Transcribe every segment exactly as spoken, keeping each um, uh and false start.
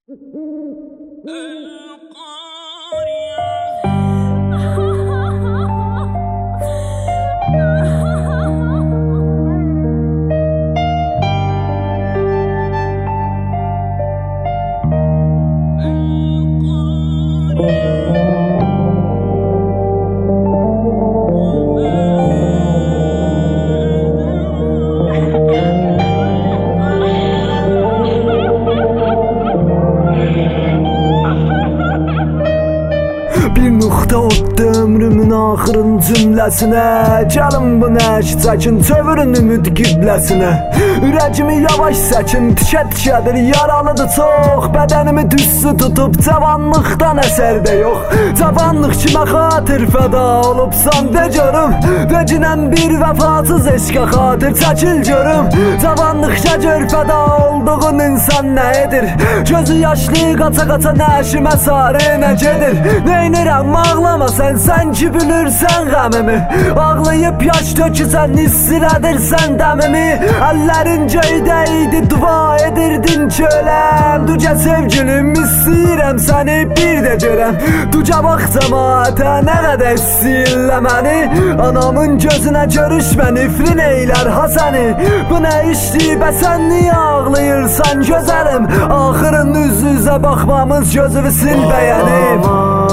Bir nöqtə otdu ömrümün axırın cümləsinə. Gəlin bu nəş çəkin, çevirin ümid qibləsinə. Ürəcimi yavaş səkin, tikə-tikədir, yaralıdır çox. Bədənimi düzsü tutub, cavanlıqdan əsər də yox. Cavanlıq kimə xatir fəda olubsan, de görüm. Vecinən bir vəfasız eşqə xatir, çəkil görüm. Cavanlıqca gör fəda olduğun insan nə edir? Gözü yaşlı, qaça-qaça nəşimə sarı nə gedir? Neynirəm, ağlama sən, sən ki bilirsən qəmimi. Ağlayıb yaş töküsən, istilədirsən dəmimi. Əllərin göydə idi, dua edirdin ki öləm. Duca sevgilim, istəyirəm səni bir də görəm. Duca bax cəmaətə, nə qədər istəyirlə məni. Anamın gözünə görüşmə, nifrin eylər ha səni. Bu nə işdir, bə sən niyə ağlayırsan gözəlim? Axırın üz-üzə baxmamız gözümü sil bəyənim.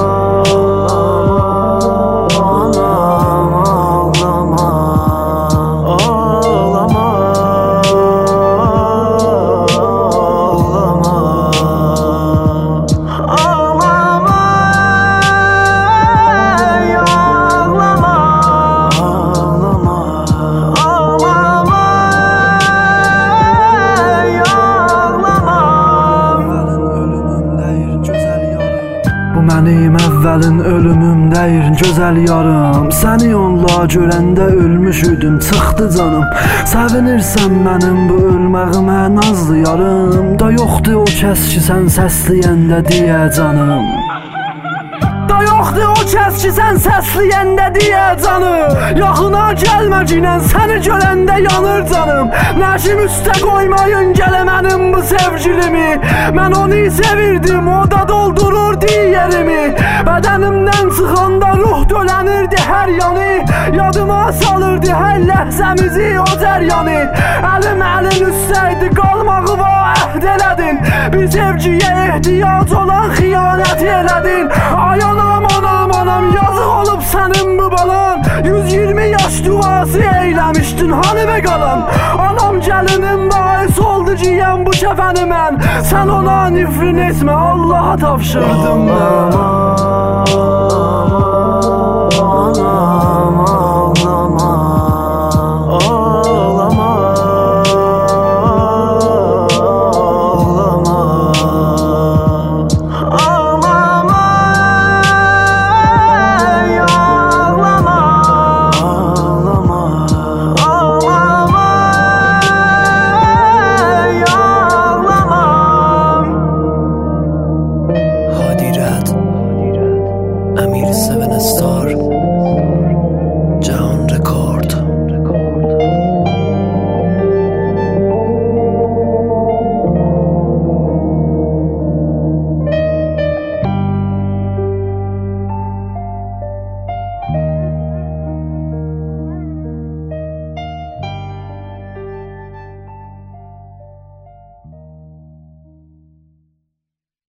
Mənim əvvəlin ölümüm deyir gözəl yarım. Səni onunla görəndə ölmüş idim, çıxdı canım. Sevinirsən mənim bu ölməyimə nazlı yarım. Da yoxdur o kəs ki sən səsləyəndə deyə canım. Da yoxdur o kəs ki sən səsləyəndə deyə canım. Yaxına gəlmə ginən, səni görəndə yanır canım. Nəşim üstə qoymayın gələ mənim bu sevgilimi. Mən onu sevirdim, o da doldururdu yerimi. Bədənimdən çıxanda ruh dölənirdi hər yanı. Yadıma salırdı hər ləhzəmizi o cəryanı. Əlim əlin üstəydi, qalmağı vaət elədin. Bir sevgiyə ehtiyac olan xiyanət elədin. Ay anam, anam, anam, yazıq olub sənin bu balan. yüz iyirmi yaş duası eyləmişdin, hani be qalan. Anam gəlinim bahis oldu giyən bu kəfəni mən. Sən ona nifrin etmə, Allaha tapşırdım mən.